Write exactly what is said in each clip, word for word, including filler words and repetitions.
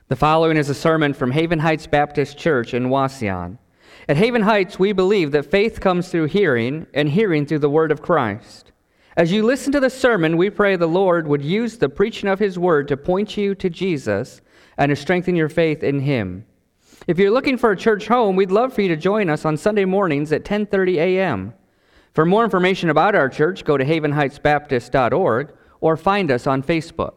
The following is a sermon from Haven Heights Baptist Church in Wauseon. At Haven Heights, we believe that faith comes through hearing, and hearing through the word of Christ. As you listen to the sermon, we pray the Lord would use the preaching of his word to point you to Jesus and to strengthen your faith in him. If you're looking for a church home, we'd love for you to join us on Sunday mornings at ten thirty a.m. For more information about our church, go to haven heights baptist dot org or find us on Facebook.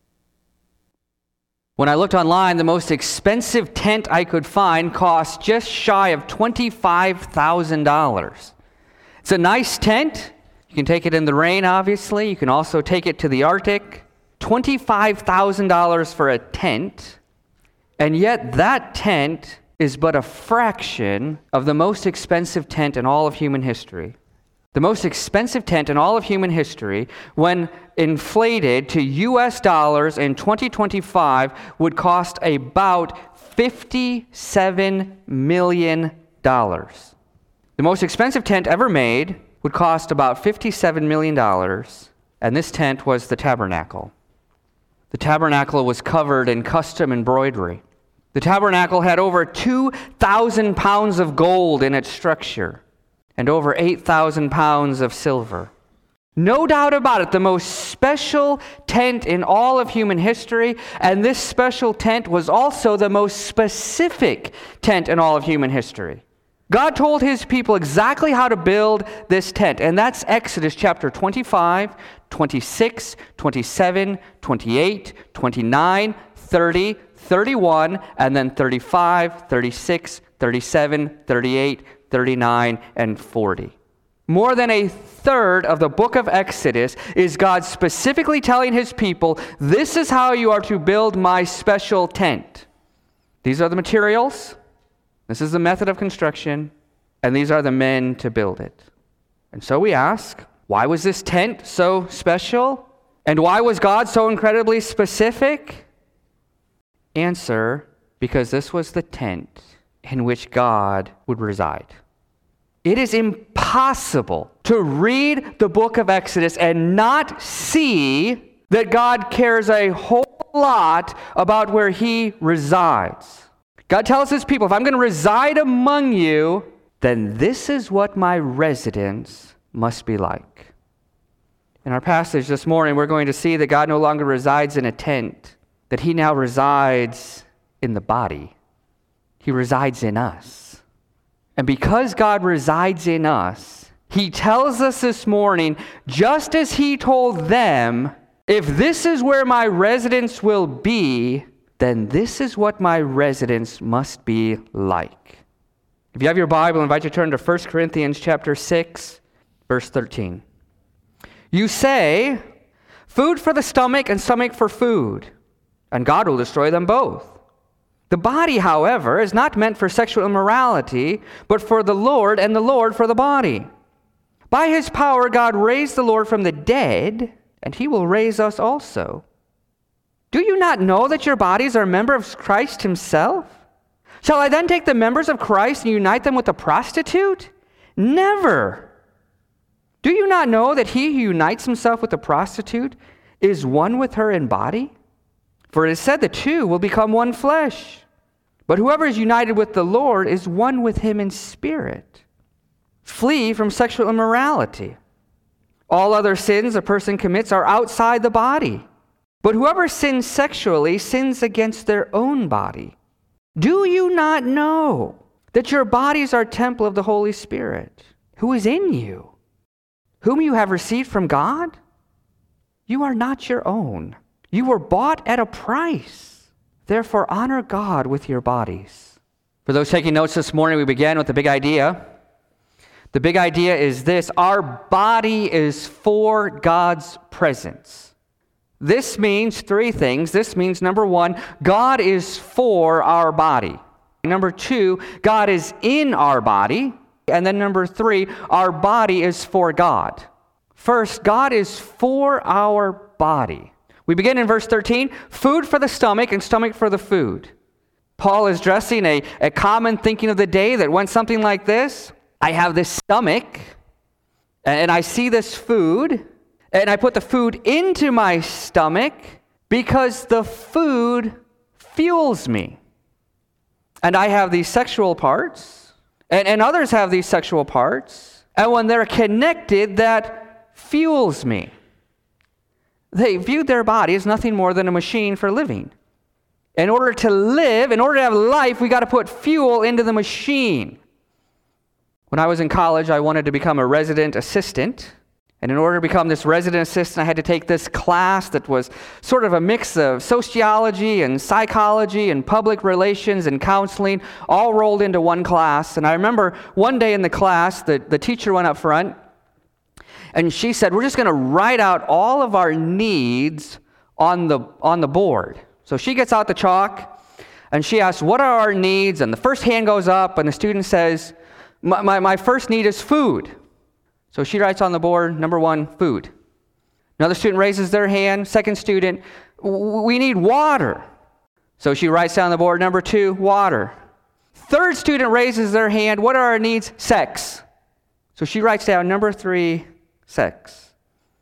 When I looked online, the most expensive tent I could find cost just shy of twenty-five thousand dollars. It's a nice tent. You can take it in the rain, obviously. You can also take it to the Arctic. twenty-five thousand dollars for a tent. And yet that tent is but a fraction of the most expensive tent in all of human history. The most expensive tent in all of human history, when inflated to U S dollars in twenty twenty-five, would cost about fifty-seven million dollars. The most expensive tent ever made would cost about fifty-seven million dollars, and this tent was the tabernacle. The tabernacle was covered in custom embroidery. The tabernacle had over two thousand pounds of gold in its structure, and over eight thousand pounds of silver. No doubt about it, the most special tent in all of human history, and this special tent was also the most specific tent in all of human history. God told his people exactly how to build this tent, and that's Exodus chapter twenty-five, twenty-six, twenty-seven, twenty-eight, twenty-nine, thirty, thirty-one, and then thirty-five, thirty-six, thirty-seven, thirty-eight, thirty-nine, and forty. More than a third of the book of Exodus is God specifically telling his people, this is how you are to build my special tent. These are the materials, this is the method of construction, and these are the men to build it. And so we ask, why was this tent so special? And why was God so incredibly specific? Answer, because this was the tent in which God would reside. It is impossible to read the book of Exodus and not see that God cares a whole lot about where he resides. God tells his people, if I'm going to reside among you, then this is what my residence must be like. In our passage this morning, we're going to see that God no longer resides in a tent, that he now resides in the body. He resides in us. And because God resides in us, he tells us this morning, just as he told them, if this is where my residence will be, then this is what my residence must be like. If you have your Bible, I invite you to turn to First Corinthians chapter six, verse thirteen. You say, food for the stomach and stomach for food, and God will destroy them both. The body, however, is not meant for sexual immorality, but for the Lord, and the Lord for the body. By his power, God raised the Lord from the dead, and he will raise us also. Do you not know that your bodies are a member of Christ himself? Shall I then take the members of Christ and unite them with a prostitute? Never. Do you not know that he who unites himself with a prostitute is one with her in body? For it is said the two will become one flesh. But whoever is united with the Lord is one with him in spirit. Flee from sexual immorality. All other sins a person commits are outside the body. But whoever sins sexually sins against their own body. Do you not know that your bodies are a temple of the Holy Spirit, who is in you, whom you have received from God? You are not your own. You were bought at a price. Therefore, honor God with your bodies. For those taking notes this morning, we began with the big idea. The big idea is this: our body is for God's presence. This means three things. This means, number one, God is for our body. Number two, God is in our body. And then number three, our body is for God. First, God is for our body. We begin in verse thirteen, food for the stomach and stomach for the food. Paul is addressing a, a common thinking of the day that went something like this: I have this stomach, and I see this food, and I put the food into my stomach because the food fuels me. And I have these sexual parts, and, and others have these sexual parts, and when they're connected, that fuels me. They viewed their body as nothing more than a machine for living. In order to live, in order to have life, we got to put fuel into the machine. When I was in college, I wanted to become a resident assistant. And in order to become this resident assistant, I had to take this class that was sort of a mix of sociology and psychology and public relations and counseling, all rolled into one class. And I remember one day in the class, the, the teacher went up front, and she said, we're just going to write out all of our needs on the on the board. So she gets out the chalk, and she asks, what are our needs? And the first hand goes up, and the student says, my, my, my first need is food. So she writes on the board, number one, food. Another student raises their hand. Second student, we need water. So she writes down the board, number two, water. Third student raises their hand. What are our needs? Sex. So she writes down, number three, sex.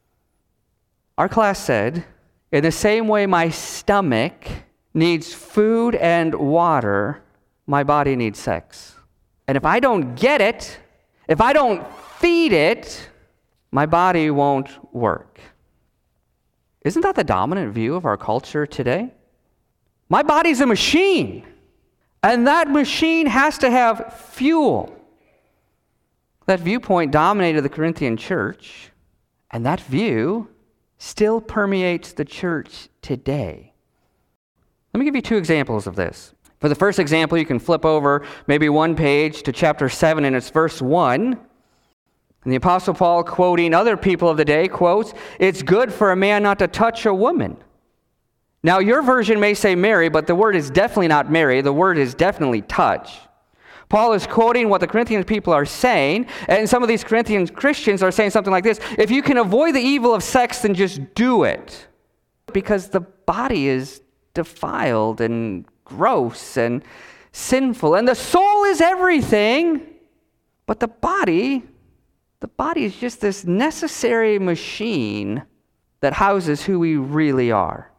Our class said, in the same way my stomach needs food and water, my body needs sex. And if I don't get it, if I don't feed it, my body won't work. Isn't that the dominant view of our culture today? My body's a machine, and that machine has to have fuel. That viewpoint dominated the Corinthian church, and that view still permeates the church today. Let me give you two examples of this. For the first example, you can flip over maybe one page to chapter seven, and it's verse one. And the Apostle Paul, quoting other people of the day, quotes, it's good for a man not to touch a woman. Now, your version may say marry, but the word is definitely not marry. The word is definitely touch. Paul is quoting what the Corinthian people are saying, and some of these Corinthian Christians are saying something like this: if you can avoid the evil of sex, then just do it. Because the body is defiled and gross and sinful, and the soul is everything, but the body, the body is just this necessary machine that houses who we really are.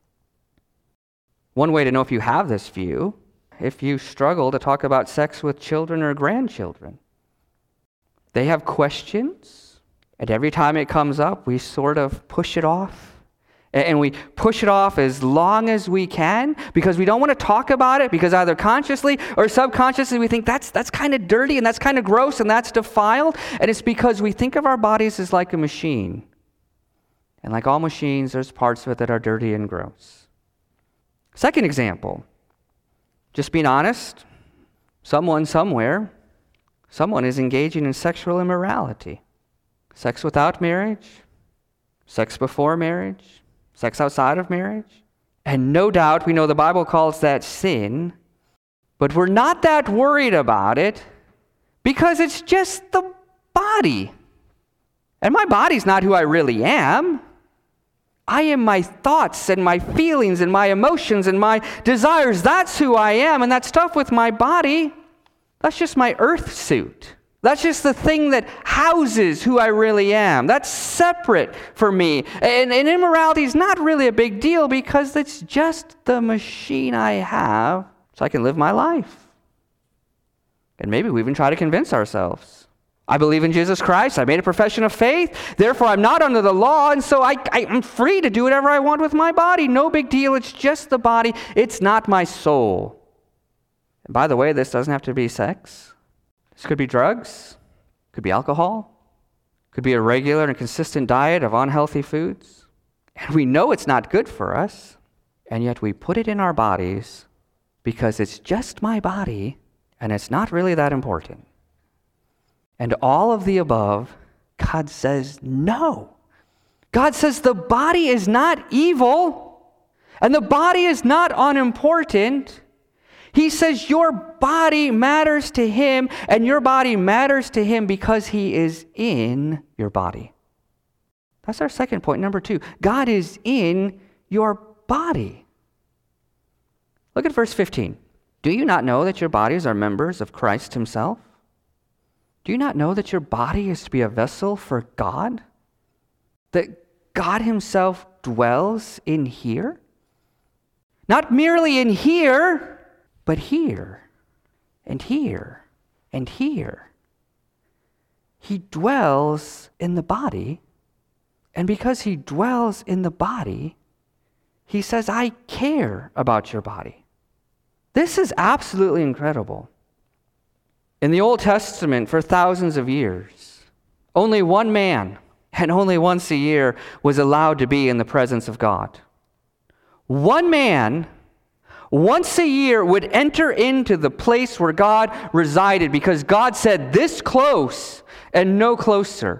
One way to know if you have this view, if you struggle to talk about sex with children or grandchildren. They have questions, and every time it comes up, we sort of push it off. And we push it off as long as we can because we don't want to talk about it, because either consciously or subconsciously we think that's that's kind of dirty and that's kind of gross and that's defiled. And it's because we think of our bodies as like a machine. And like all machines, there's parts of it that are dirty and gross. Second example, just being honest, someone somewhere, someone is engaging in sexual immorality. Sex without marriage, sex before marriage, sex outside of marriage. And no doubt we know the Bible calls that sin, but we're not that worried about it because it's just the body. And my body's not who I really am. I am my thoughts and my feelings and my emotions and my desires. That's who I am. And that stuff with my body, that's just my earth suit. That's just the thing that houses who I really am. That's separate for me. And, and immorality is not really a big deal because it's just the machine I have so I can live my life. And maybe we even try to convince ourselves. I believe in Jesus Christ. I made a profession of faith. Therefore, I'm not under the law, and so I, I, I'm free to do whatever I want with my body. No big deal. It's just the body. It's not my soul. And by the way, this doesn't have to be sex. This could be drugs. Could be alcohol. Could be a regular and consistent diet of unhealthy foods. And we know it's not good for us, and yet we put it in our bodies because it's just my body, and it's not really that important. And all of the above, God says no. God says the body is not evil, and the body is not unimportant. He says your body matters to him, and your body matters to him because he is in your body. That's our second point, number two. God is in your body. Look at verse fifteen. Do you not know that your bodies are members of Christ himself? Do you not know that your body is to be a vessel for God? That God himself dwells in here? Not merely in here, but here, and here, and here. He dwells in the body, and because he dwells in the body, he says, I care about your body. This is absolutely incredible. In the Old Testament, for thousands of years, only one man, and only once a year, was allowed to be in the presence of God. One man, once a year, would enter into the place where God resided because God said, this close and no closer.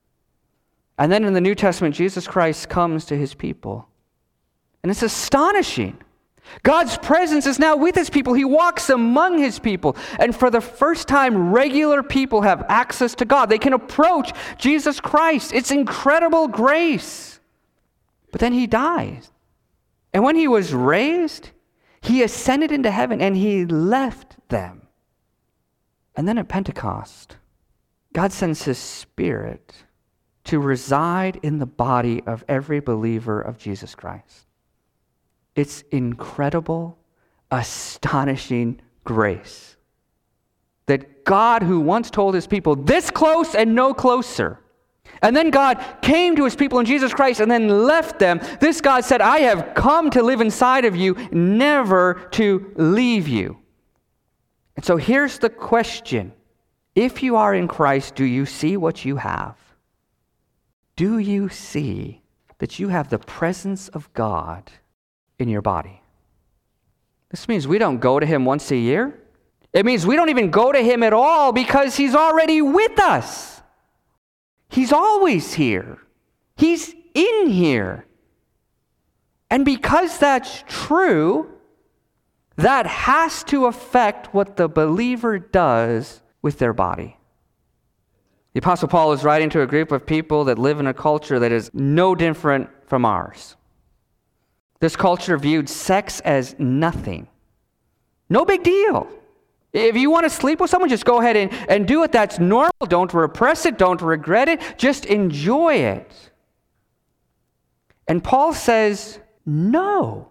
And then in the New Testament, Jesus Christ comes to his people. And it's astonishing. God's presence is now with his people. He walks among his people. And for the first time, regular people have access to God. They can approach Jesus Christ. It's incredible grace. But then he dies. And when he was raised, he ascended into heaven and he left them. And then at Pentecost, God sends his Spirit to reside in the body of every believer of Jesus Christ. It's incredible, astonishing grace that God, who once told his people, this close and no closer, and then God came to his people in Jesus Christ and then left them. This God said, I have come to live inside of you, never to leave you. And so here's the question. If you are in Christ, do you see what you have? Do you see that you have the presence of God in your body? This means we don't go to him once a year. It means we don't even go to him at all because he's already with us. He's always here. He's in here. And because that's true, that has to affect what the believer does with their body. The Apostle Paul is writing to a group of people that live in a culture that is no different from ours. This culture viewed sex as nothing. No big deal. If you want to sleep with someone, just go ahead and, and do it. That's normal. Don't repress it. Don't regret it. Just enjoy it. And Paul says, no.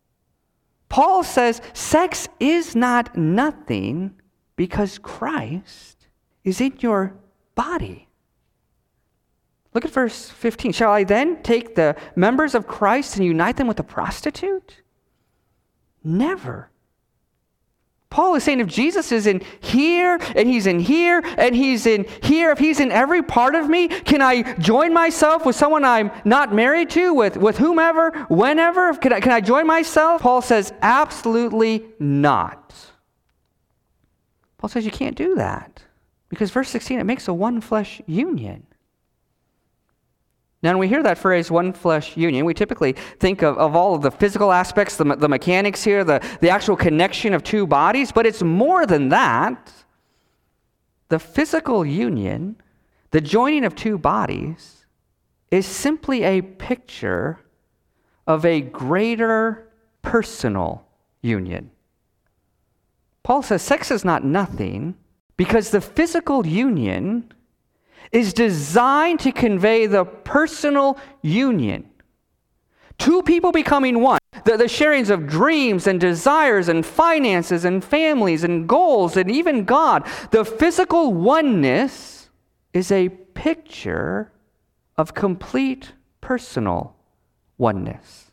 Paul says sex is not nothing because Christ is in your body. Look at verse fifteen. Shall I then take the members of Christ and unite them with a prostitute? Never. Paul is saying if Jesus is in here, and he's in here, and he's in here, if he's in every part of me, can I join myself with someone I'm not married to, with, with whomever, whenever? Can I, can I join myself? Paul says absolutely not. Paul says you can't do that. Because verse sixteen, it makes a one flesh union. Now, when we hear that phrase, one flesh union, we typically think of, of all of the physical aspects, the, the mechanics here, the, the actual connection of two bodies, but it's more than that. The physical union, the joining of two bodies, is simply a picture of a greater personal union. Paul says sex is not nothing because the physical union is designed to convey the personal union. Two people becoming one. The, the sharings of dreams and desires and finances and families and goals and even God. The physical oneness is a picture of complete personal oneness.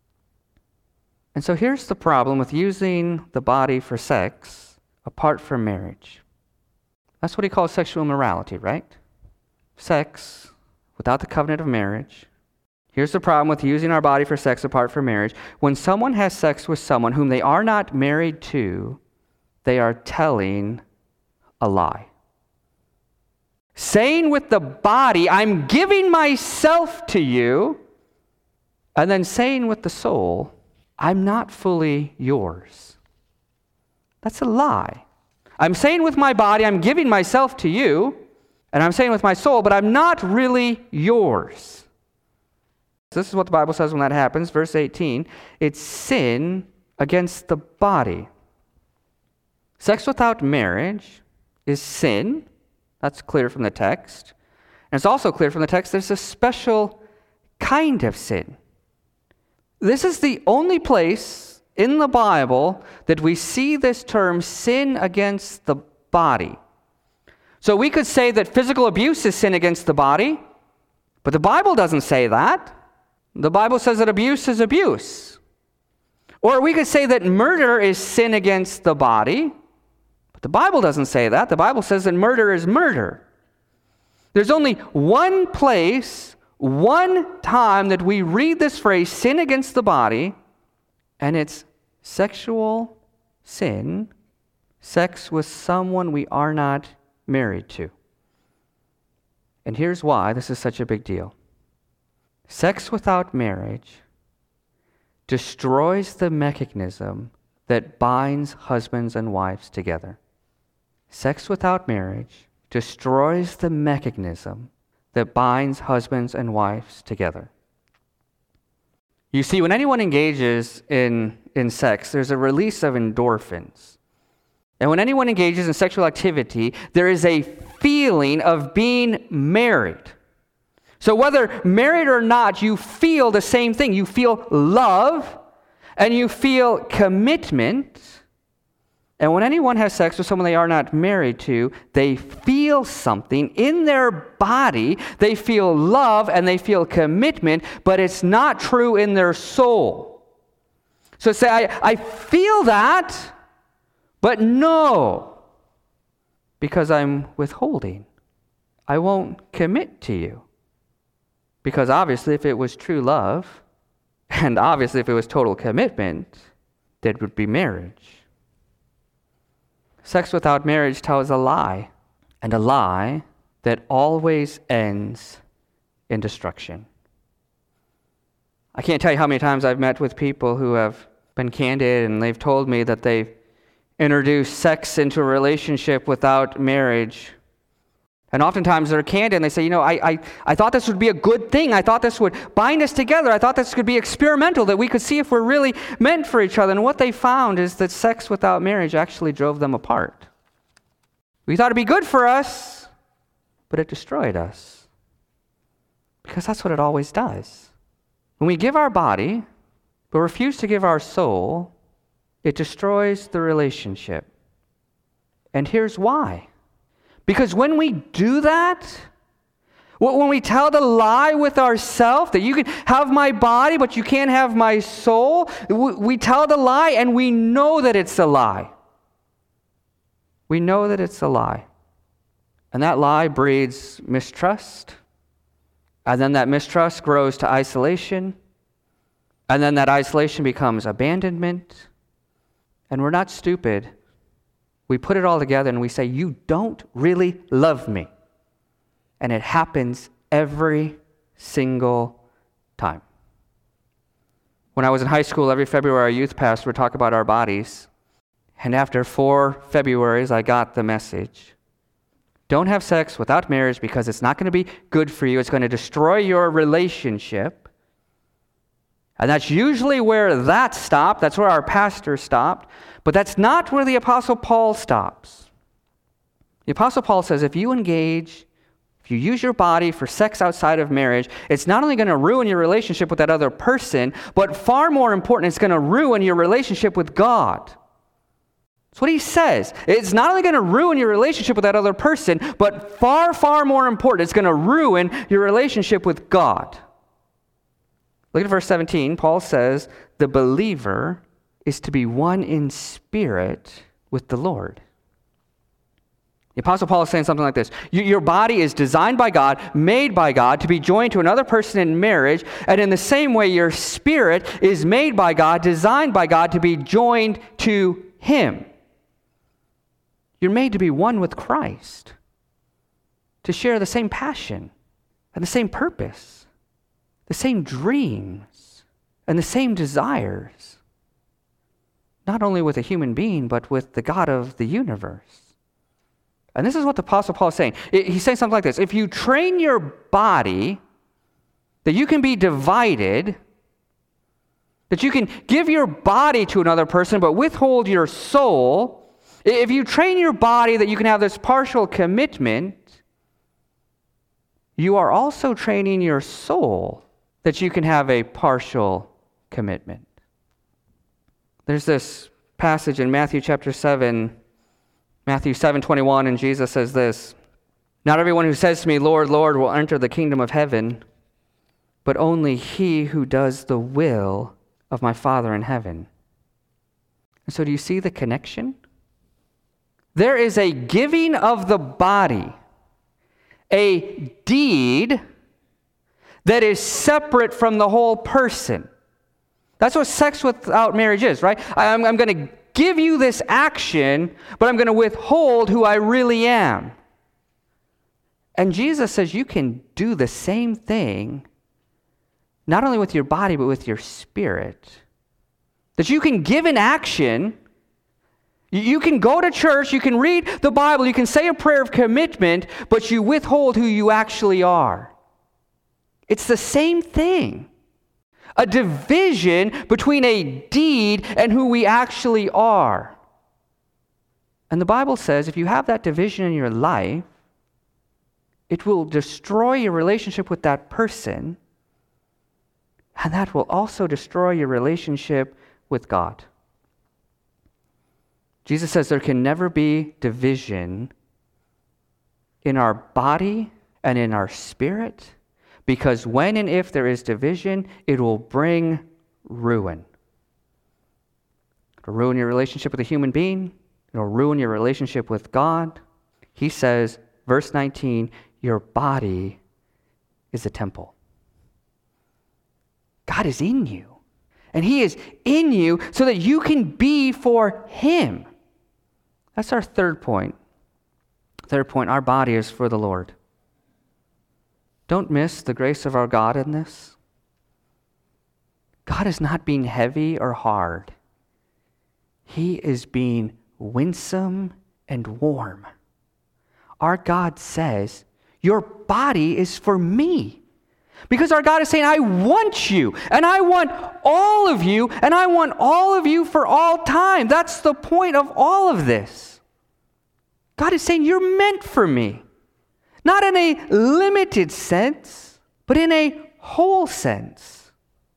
And so here's the problem with using the body for sex apart from marriage. That's what he calls sexual immorality, right? Sex without the covenant of marriage. Here's the problem with using our body for sex apart from marriage. When someone has sex with someone whom they are not married to, they are telling a lie. Saying with the body, I'm giving myself to you, and then saying with the soul, I'm not fully yours. That's a lie. I'm saying with my body, I'm giving myself to you, and I'm saying with my soul, but I'm not really yours. This is what the Bible says when that happens. Verse eighteen, it's sin against the body. Sex without marriage is sin. That's clear from the text. And it's also clear from the text there's a special kind of sin. This is the only place in the Bible that we see this term sin against the body. So we could say that physical abuse is sin against the body, but the Bible doesn't say that. The Bible says that abuse is abuse. Or we could say that murder is sin against the body, but the Bible doesn't say that. The Bible says that murder is murder. There's only one place, one time that we read this phrase, sin against the body, and it's sexual sin, sex with someone we are not married to. And here's why this is such a big deal. Sex without marriage destroys the mechanism that binds husbands and wives together. Sex without marriage destroys the mechanism that binds husbands and wives together. You see, when anyone engages in, in sex, there's a release of endorphins. And when anyone engages in sexual activity, there is a feeling of being married. So whether married or not, you feel the same thing. You feel love and you feel commitment. And when anyone has sex with someone they are not married to, they feel something in their body. They feel love and they feel commitment, but it's not true in their soul. So say, I, I feel that, but no, because I'm withholding. I won't commit to you. Because obviously if it was true love, and obviously if it was total commitment, there would be marriage. Sex without marriage tells a lie, and a lie that always ends in destruction. I can't tell you how many times I've met with people who have been candid and they've told me that they've introduced sex into a relationship without marriage. And oftentimes they're candid and they say, you know, I, I, I thought this would be a good thing. I thought this would bind us together. I thought this could be experimental, that we could see if we're really meant for each other. And what they found is that sex without marriage actually drove them apart. We thought it'd be good for us, but it destroyed us. Because that's what it always does. When we give our body, but refuse to give our soul, it destroys the relationship. And here's why. Because when we do that, when we tell the lie with ourselves that you can have my body, but you can't have my soul, we tell the lie and we know that it's a lie. We know that it's a lie. And that lie breeds mistrust. And then that mistrust grows to isolation. And then that isolation becomes abandonment. And we're not stupid. We put it all together and we say, you don't really love me. And it happens every single time. When I was in high school, every February our youth pastor would talk about our bodies. And after four Februarys, I got the message. Don't have sex without marriage because it's not going to be good for you. It's going to destroy your relationship. And that's usually where that stopped. That's where our pastor stopped. But that's not where the Apostle Paul stops. The Apostle Paul says if you engage, if you use your body for sex outside of marriage, it's not only going to ruin your relationship with that other person, but far more important, it's going to ruin your relationship with God. That's what he says. It's not only going to ruin your relationship with that other person, but far, far more important, it's going to ruin your relationship with God. Look at verse seventeen. Paul says, the believer is to be one in spirit with the Lord. The Apostle Paul is saying something like this. Your body is designed by God, made by God, to be joined to another person in marriage, and in the same way your spirit is made by God, designed by God to be joined to Him. You're made to be one with Christ, to share the same passion and the same purpose, the same dreams and the same desires. Not only with a human being, but with the God of the universe. And this is what the Apostle Paul is saying. He's saying something like this. If you train your body that you can be divided, that you can give your body to another person but withhold your soul, if you train your body that you can have this partial commitment, you are also training your soul that you can have a partial commitment. There's this passage in Matthew chapter seven, Matthew seven twenty-one, and Jesus says this, "Not everyone who says to me, 'Lord, Lord,' will enter the kingdom of heaven, but only he who does the will of my Father in heaven." And so do you see the connection? There is a giving of the body, a deed that is separate from the whole person. That's what sex without marriage is, right? I'm, I'm going to give you this action, but I'm going to withhold who I really am. And Jesus says you can do the same thing, not only with your body, but with your spirit. That you can give an action. You can go to church, you can read the Bible, you can say a prayer of commitment, but you withhold who you actually are. It's the same thing. A division between a deed and who we actually are. And the Bible says if you have that division in your life, it will destroy your relationship with that person, and that will also destroy your relationship with God. Jesus says there can never be division in our body and in our spirit, because when and if there is division, it will bring ruin. It'll ruin your relationship with a human being. It'll ruin your relationship with God. He says, verse nineteen, your body is a temple. God is in you. And he is in you so that you can be for him. That's our third point. Third point, our body is for the Lord. Don't miss the grace of our God in this. God is not being heavy or hard. He is being winsome and warm. Our God says, your body is for me. Because our God is saying, I want you, and I want all of you, and I want all of you for all time. That's the point of all of this. God is saying, you're meant for me. Not in a limited sense, but in a whole sense.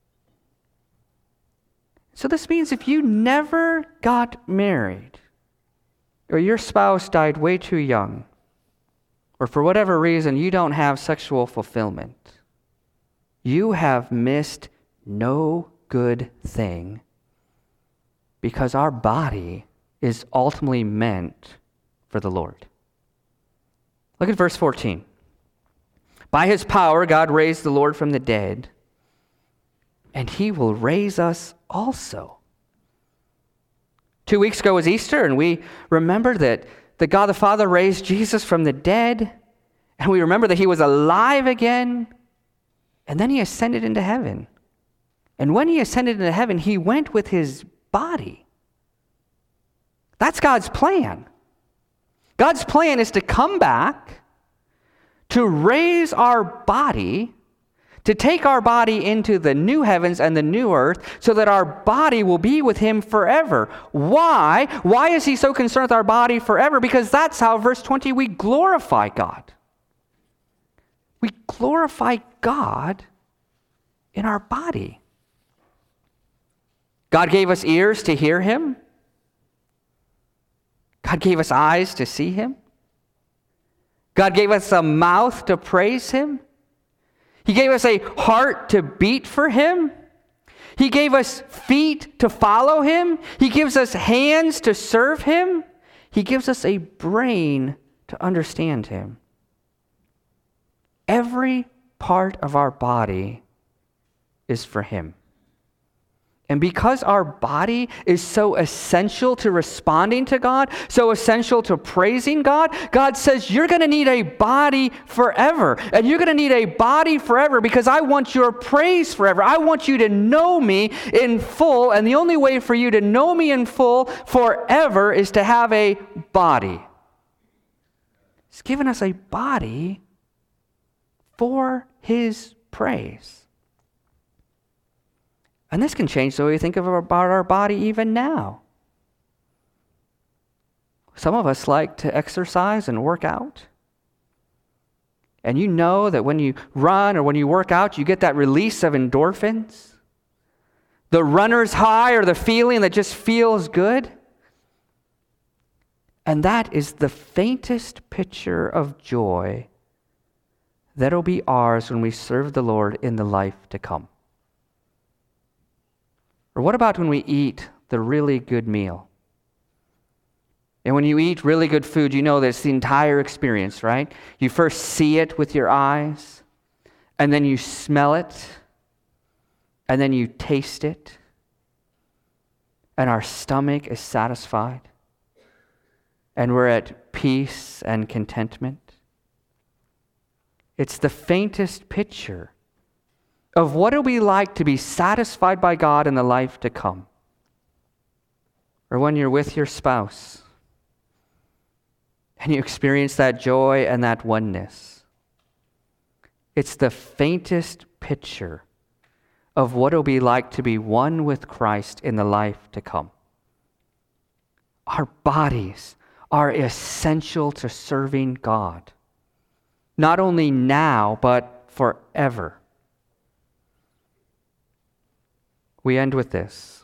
So this means if you never got married, or your spouse died way too young, or for whatever reason you don't have sexual fulfillment, you have missed no good thing, because our body is ultimately meant for the Lord. Look at verse fourteen. By his power, God raised the Lord from the dead, and he will raise us also. Two weeks ago was Easter, and we remembered that, that God the Father raised Jesus from the dead, and we remember that he was alive again, and then he ascended into heaven. And when he ascended into heaven, he went with his body. That's God's plan. God's plan is to come back, to raise our body, to take our body into the new heavens and the new earth so that our body will be with him forever. Why? Why is he so concerned with our body forever? Because that's how, verse twenty, we glorify God. We glorify God in our body. God gave us ears to hear him. God gave us eyes to see him. God gave us a mouth to praise him. He gave us a heart to beat for him. He gave us feet to follow him. He gives us hands to serve him. He gives us a brain to understand him. Every part of our body is for him. And because our body is so essential to responding to God, so essential to praising God, God says you're going to need a body forever. And you're going to need a body forever because I want your praise forever. I want you to know me in full. And the only way for you to know me in full forever is to have a body. He's given us a body for his praise. And this can change the way we think of about our body even now. Some of us like to exercise and work out. And you know that when you run or when you work out, you get that release of endorphins. The runner's high or the feeling that just feels good. And that is the faintest picture of joy that'll be ours when we serve the Lord in the life to come. Or what about when we eat the really good meal? And when you eat really good food, you know that's the entire experience, right? You first see it with your eyes, and then you smell it, and then you taste it, and our stomach is satisfied, and we're at peace and contentment. It's the faintest picture of what it'll be like to be satisfied by God in the life to come. Or when you're with your spouse and you experience that joy and that oneness. It's the faintest picture of what it'll be like to be one with Christ in the life to come. Our bodies are essential to serving God, not only now, but forever. We end with this.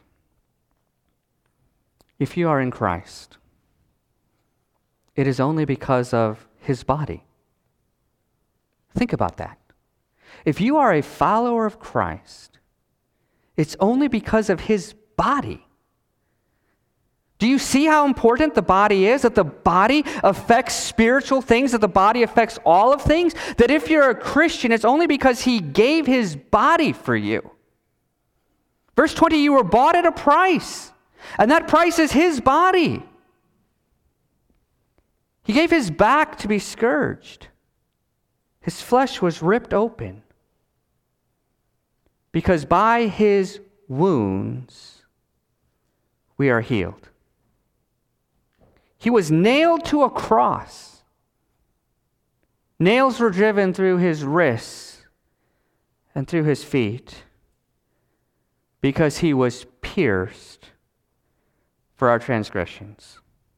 If you are in Christ, it is only because of his body. Think about that. If you are a follower of Christ, it's only because of his body. Do you see how important the body is? That the body affects spiritual things, that the body affects all of things? That if you're a Christian, it's only because he gave his body for you. Verse twenty, you were bought at a price, and that price is his body. He gave his back to be scourged. His flesh was ripped open, because by his wounds we are healed. He was nailed to a cross. Nails were driven through his wrists and through his feet, because he was pierced for our transgressions.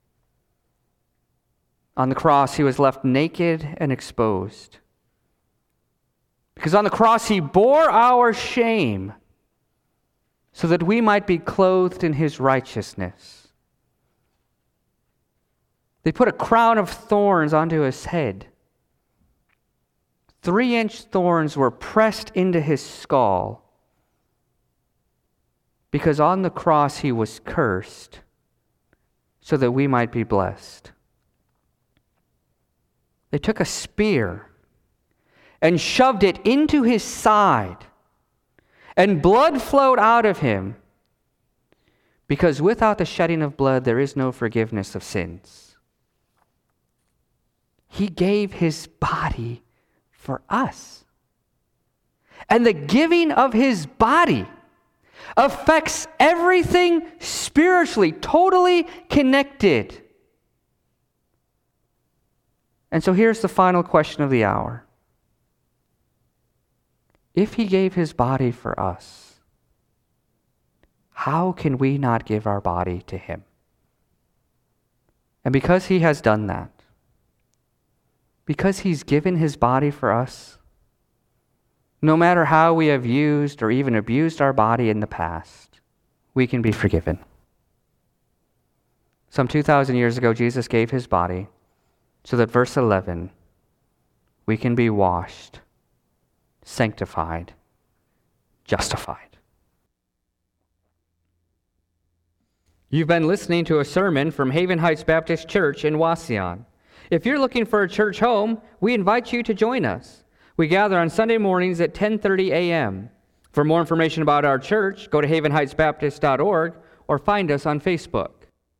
On the cross, he was left naked and exposed, because on the cross he bore our shame so that we might be clothed in his righteousness. They put a crown of thorns onto his head. Three-inch thorns were pressed into his skull, because on the cross he was cursed so that we might be blessed. They took a spear and shoved it into his side, and blood flowed out of him, because without the shedding of blood there is no forgiveness of sins. He gave his body for us. And the giving of his body affects everything spiritually, totally connected. And so here's the final question of the hour. If he gave his body for us, how can we not give our body to him? And because he has done that, because he's given his body for us, no matter how we have used or even abused our body in the past, we can be forgiven. Some two thousand years ago, Jesus gave his body so that, verse eleven, we can be washed, sanctified, justified. You've been listening to a sermon from Haven Heights Baptist Church in Wauseon. If you're looking for a church home, we invite you to join us. We gather on Sunday mornings at ten thirty a.m. For more information about our church, go to haven heights baptist dot org or find us on Facebook.